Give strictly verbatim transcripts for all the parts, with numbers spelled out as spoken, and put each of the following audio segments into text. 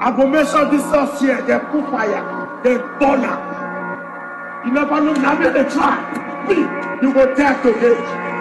I go make sure this house here, they put fire, they burn her. You never know, now they try. Me, you go die today.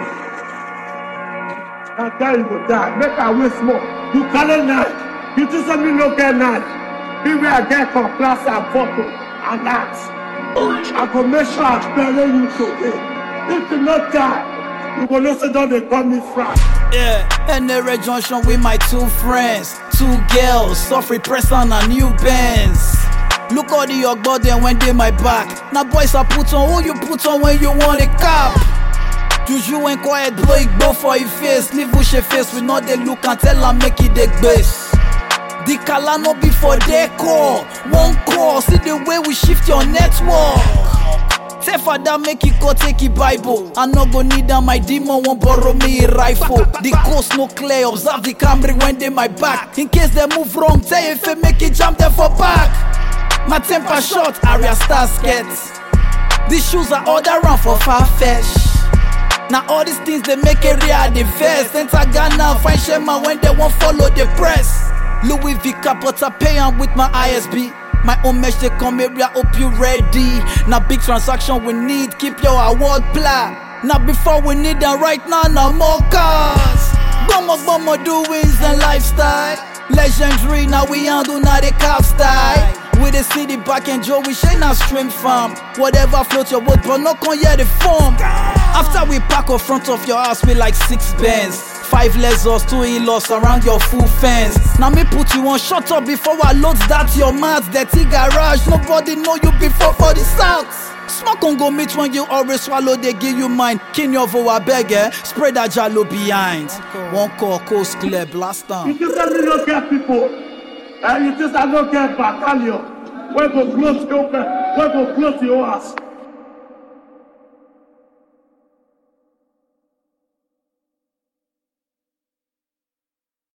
Now die, you go die. Make her waste more. You carry knife. You do something no get knife. People I get from class and photo and that. I go make sure I bury you today. If you not die, you go listen down they call me Frank. Yeah, and the red junction with my two friends, two girls, suffering press on a new Benz. Look all the your body when they my back. Now boys I put on who you put on when you want a cap. Juju and quiet blow it go for your face. Leave bush your face we know they look and tell her make it the base. The color no be for decor. One call, see the way we shift your network. Say father make it go take it Bible. I no go need that my demon won't borrow me a rifle. The coast no clear, observe the Camry when they my back. In case they move wrong, tell you if they make it jump them for back. My temper short, area star skets. These shoes are order run for Farfetch. Now all these things they make it real the vest. Enter Ghana, find Shema when they won't follow the press. Louis V but I pay am with my I S B. My own mesh they come area, hope you ready. Now big transaction we need, keep your award plan. Now before we need them right now, no more cars. Bomo bomo doings and lifestyle. Legendary, now we handle now the cap style. With the city back and Joe, we share now stream farm. Whatever float your boat, but no con hear the form. After we pack up front of your house with like six bands. Five lessons, two in-laws around your full fence. Now me put you on, shut up before I load that your mouth. Dirty garage, nobody know you before for the south. Smoke on go meet when you always swallow, they give you mine. King your voa beg, eh? Spread that jalo behind. One call, coast clear, blast down. You just say me don't get people. And you just I don't get battalion. Where go close your where go close your ass.